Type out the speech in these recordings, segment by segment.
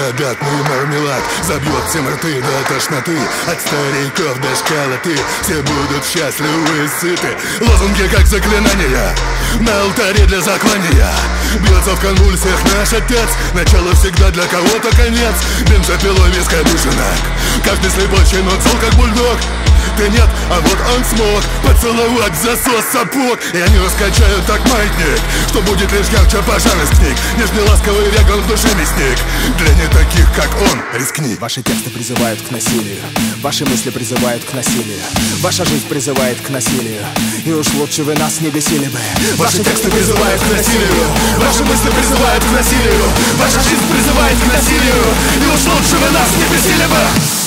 обятный мармелад забьет всем рты до тошноты. От стариков до школоты все будут счастливы и сыты. Лозунги как заклинания на алтаре для заклания. Бьется в конвульсиях наш отец. Начало всегда для кого-то конец. Бензопилой виска душинок. Каждый слепой но цел как бульдог. Ты нет, а вот он смог поцеловать засос сапог. И они раскачают так маятник, что будет лишь ярче пожар из книг. Нежный ласковый веган в душе мясник. Для не таких, как он, рискни. Ваши тексты призывают к насилию, ваши мысли призывают к насилию, ваша жизнь призывает к насилию. И уж лучше вы нас не бесили бы. Ваши тексты призывают к насилию, ваши мысли призывают к насилию, ваша жизнь призывает к насилию. И уж лучше вы нас не бесили бы.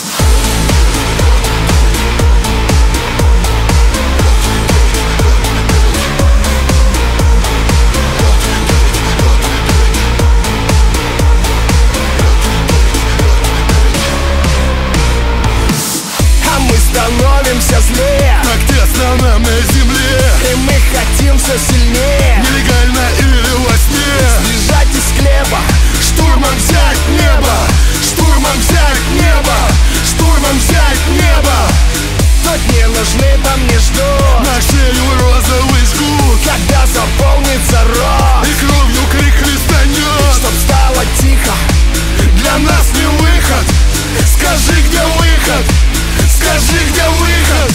Становимся злее, как тесно нам на земле, и мы хотим все сильнее. Нелегально или во сне сбежать из склепа, штурмом взять небо, штурмом взять небо, штурмом взять небо. Тут не нужны, там не ждут, на шею розовый жгут, когда заполнится рот, и кровью крик хлестанет. Чтоб стало тихо, для нас не выход. Скажи, где выход? Скажи, где выход?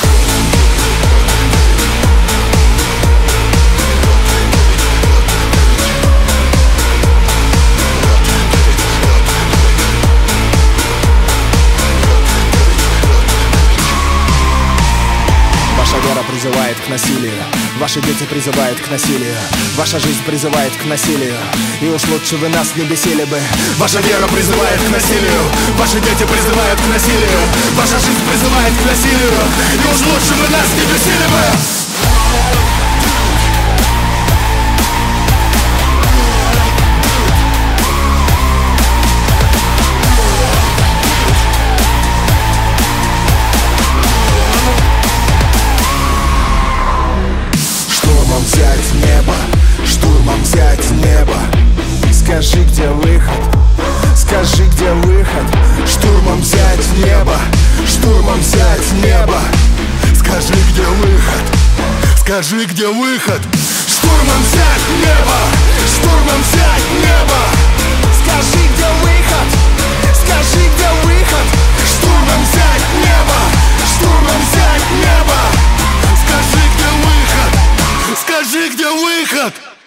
Ваша вера призывает к насилию, ваши дети призывают к насилию, ваша жизнь призывает к насилию. И уж лучше вы нас не бесили бы. Ваша вера призывает к насилию, ваши дети призывают к насилию, ваша жизнь призывает к насилию. И уж лучше вы нас не бесили бы. Взять небо, штурмом взять небо. Скажи, где выход? Скажи, где выход? Штурмом взять небо, штурмом взять небо. Скажи, где выход? Скажи, где выход? Штурмом взять небо, штурмом взять небо. Скажи, где выход? Скажи, где выход? Штурмом взять небо, штурмом взять небо. Скажи, где выход? Скажи, где выход?